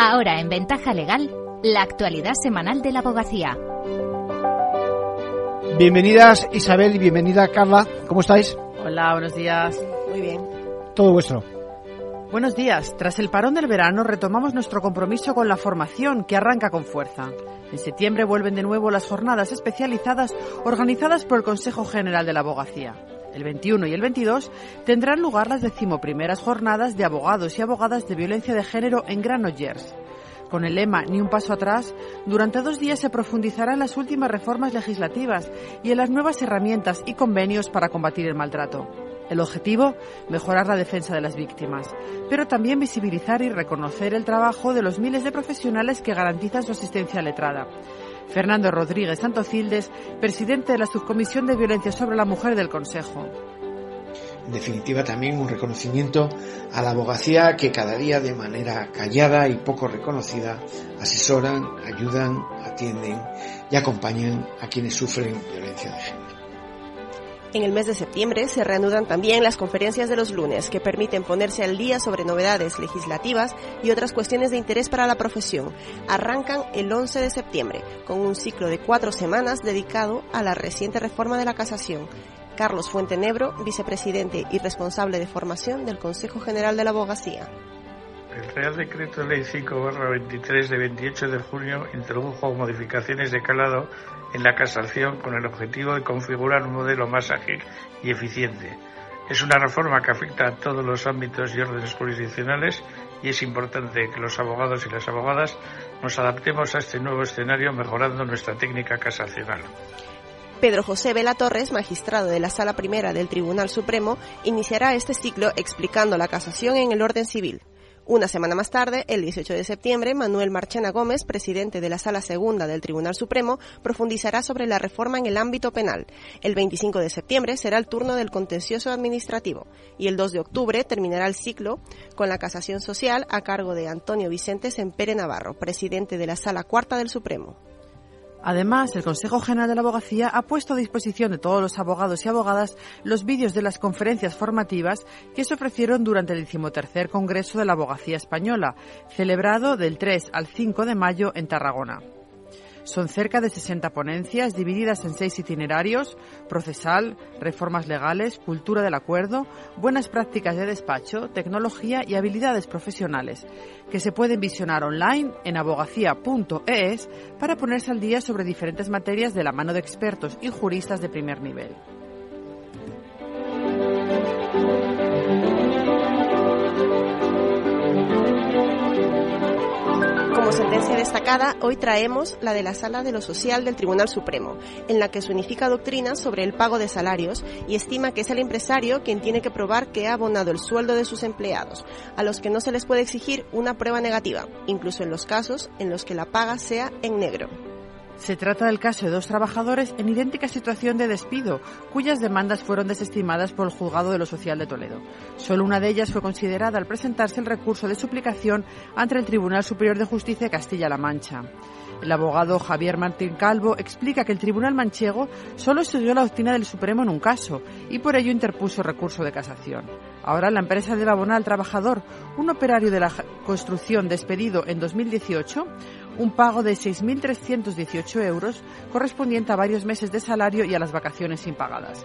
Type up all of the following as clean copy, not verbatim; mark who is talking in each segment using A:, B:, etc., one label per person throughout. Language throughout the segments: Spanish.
A: Ahora en Ventaja Legal, la actualidad semanal de la abogacía.
B: Bienvenidas Isabel y bienvenida Carla, ¿cómo estáis?
C: Hola, buenos días.
D: Muy bien.
B: Todo vuestro.
C: Buenos días. Tras el parón del verano retomamos nuestro compromiso con la formación, que arranca con fuerza. En septiembre vuelven de nuevo las jornadas especializadas organizadas por el Consejo General de la Abogacía. El 21 y el 22 tendrán lugar las 11ª jornadas de abogados y abogadas de violencia de género en Granollers. Con el lema Ni un paso atrás, durante 2 días se profundizará en las últimas reformas legislativas y en las nuevas herramientas y convenios para combatir el maltrato. El objetivo, mejorar la defensa de las víctimas, pero también visibilizar y reconocer el trabajo de los miles de profesionales que garantizan su asistencia letrada. Fernando Rodríguez Santocildes, presidente de la Subcomisión de Violencia sobre la Mujer del Consejo.
E: En definitiva, también un reconocimiento a la abogacía que cada día, de manera callada y poco reconocida, asesoran, ayudan, atienden y acompañan a quienes sufren violencia de género.
D: En el mes de septiembre se reanudan también las conferencias de los lunes, que permiten ponerse al día sobre novedades legislativas y otras cuestiones de interés para la profesión. Arrancan el 11 de septiembre, con un ciclo de 4 semanas dedicado a la reciente reforma de la casación. Carlos Fuentenebro, vicepresidente y responsable de formación del Consejo General de la Abogacía.
F: El Real Decreto Ley 5/23 de 28 de junio introdujo modificaciones de calado en la casación con el objetivo de configurar un modelo más ágil y eficiente. Es una reforma que afecta a todos los ámbitos y órdenes jurisdiccionales y es importante que los abogados y las abogadas nos adaptemos a este nuevo escenario mejorando nuestra técnica casacional.
D: Pedro José Vela Torres, magistrado de la Sala Primera del Tribunal Supremo, iniciará este ciclo explicando la casación en el orden civil. Una semana más tarde, el 18 de septiembre, Manuel Marchena Gómez, presidente de la Sala Segunda del Tribunal Supremo, profundizará sobre la reforma en el ámbito penal. El 25 de septiembre será el turno del contencioso administrativo y el 2 de octubre terminará el ciclo con la casación social a cargo de Antonio Vicente Sempere Navarro, presidente de la Sala Cuarta del Supremo.
C: Además, el Consejo General de la Abogacía ha puesto a disposición de todos los abogados y abogadas los vídeos de las conferencias formativas que se ofrecieron durante el 13º Congreso de la Abogacía Española, celebrado del 3 al 5 de mayo en Tarragona. Son cerca de 60 ponencias divididas en 6 itinerarios: procesal, reformas legales, cultura del acuerdo, buenas prácticas de despacho, tecnología y habilidades profesionales, que se pueden visionar online en abogacía.es para ponerse al día sobre diferentes materias de la mano de expertos y juristas de primer nivel.
D: Como sentencia destacada, hoy traemos la de la Sala de lo Social del Tribunal Supremo, en la que se unifica doctrinas sobre el pago de salarios y estima que es el empresario quien tiene que probar que ha abonado el sueldo de sus empleados, a los que no se les puede exigir una prueba negativa, incluso en los casos en los que la paga sea en negro.
C: Se trata del caso de 2 trabajadores en idéntica situación de despido, cuyas demandas fueron desestimadas por el Juzgado de lo Social de Toledo. Solo una de ellas fue considerada al presentarse el recurso de suplicación ante el Tribunal Superior de Justicia de Castilla-La Mancha. El abogado Javier Martín Calvo explica que el Tribunal manchego solo siguió la doctrina del Supremo en un caso y por ello interpuso recurso de casación. Ahora la empresa debe abonar al trabajador, un operario de la construcción despedido en 2018, un pago de 6.318 euros correspondiente a varios meses de salario y a las vacaciones impagadas.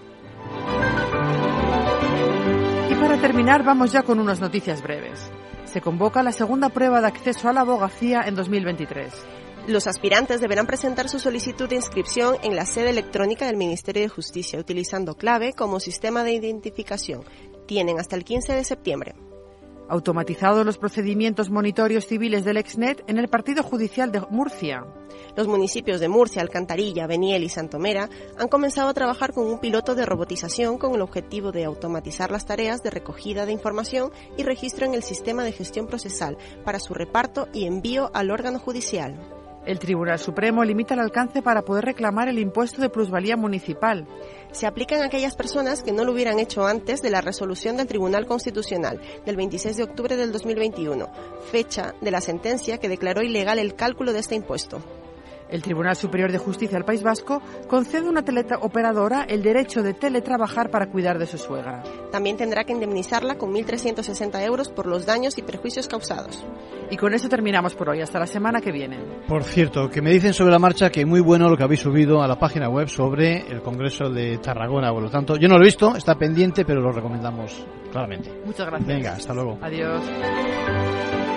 C: Y para terminar, vamos ya con unas noticias breves. Se convoca la segunda prueba de acceso a la abogacía en 2023.
D: Los aspirantes deberán presentar su solicitud de inscripción en la sede electrónica del Ministerio de Justicia, utilizando clave como sistema de identificación. Tienen hasta el 15 de septiembre.
C: Automatizados los procedimientos monitorios civiles del Exnet en el Partido Judicial de Murcia.
D: Los municipios de Murcia, Alcantarilla, Beniel y Santomera han comenzado a trabajar con un piloto de robotización con el objetivo de automatizar las tareas de recogida de información y registro en el sistema de gestión procesal para su reparto y envío al órgano judicial.
C: El Tribunal Supremo limita el alcance para poder reclamar el impuesto de plusvalía municipal.
D: Se aplican a aquellas personas que no lo hubieran hecho antes de la resolución del Tribunal Constitucional del 26 de octubre del 2021, fecha de la sentencia que declaró ilegal el cálculo de este impuesto.
C: El Tribunal Superior de Justicia del País Vasco concede a una teleoperadora el derecho de teletrabajar para cuidar de su suegra.
D: También tendrá que indemnizarla con 1.360 euros por los daños y perjuicios causados.
C: Y con eso terminamos por hoy. Hasta la semana que viene.
B: Por cierto, que me dicen sobre la marcha que muy bueno lo que habéis subido a la página web sobre el Congreso de Tarragona. Por lo tanto, yo no lo he visto, está pendiente, pero lo recomendamos claramente.
C: Muchas gracias.
B: Venga, hasta luego.
C: Adiós.